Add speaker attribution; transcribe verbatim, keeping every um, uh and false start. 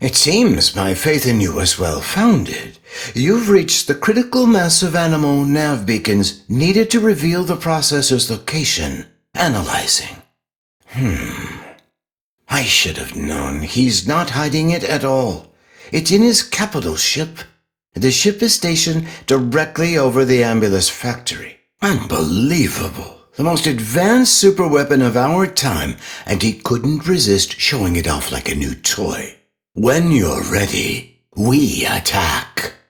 Speaker 1: It seems my faith in you was well-founded. You've reached the critical mass of animal nav beacons needed to reveal the processor's location. Analyzing. Hmm. I should have known. He's not hiding it at all. It's in his capital ship. The ship is stationed directly over the Ambulus factory. Unbelievable. The most advanced superweapon of our time, and he couldn't resist showing it off like a new toy. When you're ready, we attack.